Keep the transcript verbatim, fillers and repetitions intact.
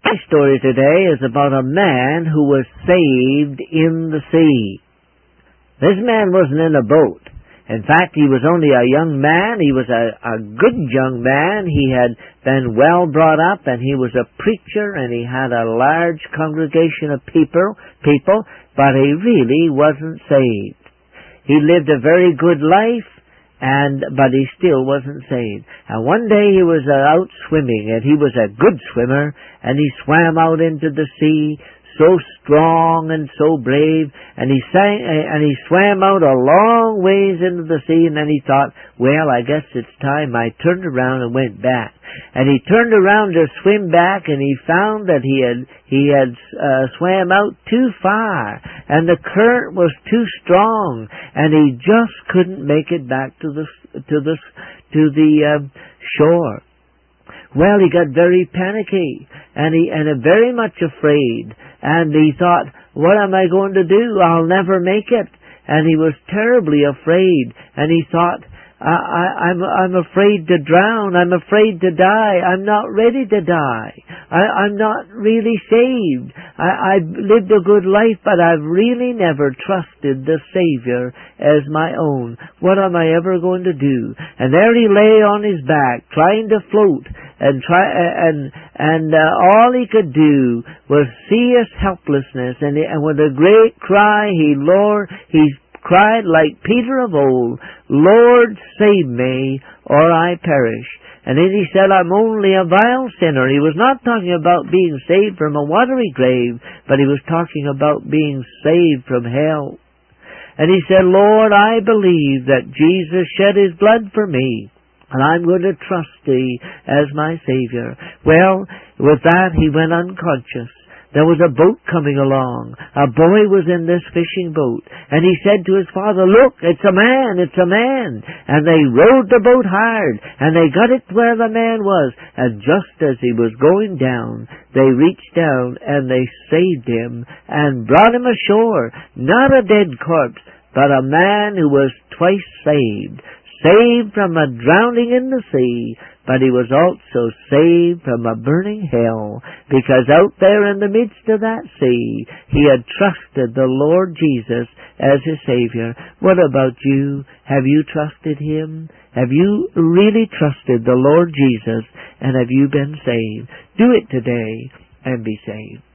My story today is about a man who was saved in the sea. This man wasn't in a boat. In fact, he was only a young man. He was a, a good young man. He had been well brought up, and he was a preacher, and he had a large congregation of people, people, but he really wasn't saved. He lived a very good life, and but he still wasn't saved. And one day he was uh, out swimming, and he was a good swimmer, and he swam out into the sea, so strong and so brave, and he sang, and he swam out a long ways into the sea, and then he thought, well, I guess it's time. I turned around and went back. And he turned around to swim back, and he found that he had he had uh, swam out too far, and the current was too strong, and he just couldn't make it back to the to the to the uh, shore. Well, he got very panicky, and he and uh, very much afraid, and he thought, what am I going to do? I'll never make it. And he was terribly afraid, and he thought, I, I, I'm, I'm afraid to drown. I'm afraid to die. I'm not ready to die. I, I'm not really saved. I, I've lived a good life, but I've really never trusted the Savior as my own. What am I ever going to do? And there he lay on his back, trying to float, and try, and and uh, all he could do was see his helplessness. And, he, and with a great cry, he Lord, he cried like Peter of old, Lord, save me, or I perish. And then he said, I'm only a vile sinner. He was not talking about being saved from a watery grave, but he was talking about being saved from hell. And he said, Lord, I believe that Jesus shed his blood for me, and I'm going to trust thee as my Savior. Well, with that he went unconscious. There was a boat coming along. A boy was in this fishing boat. And he said to his father, look, it's a man, it's a man. And they rowed the boat hard, and they got it where the man was. And just as he was going down, they reached down and they saved him and brought him ashore. Not a dead corpse, but a man who was twice saved. Saved from a drowning in the sea, but he was also saved from a burning hell, because out there in the midst of that sea, he had trusted the Lord Jesus as his Savior. What about you? Have you trusted him? Have you really trusted the Lord Jesus, and have you been saved? Do it today and be saved.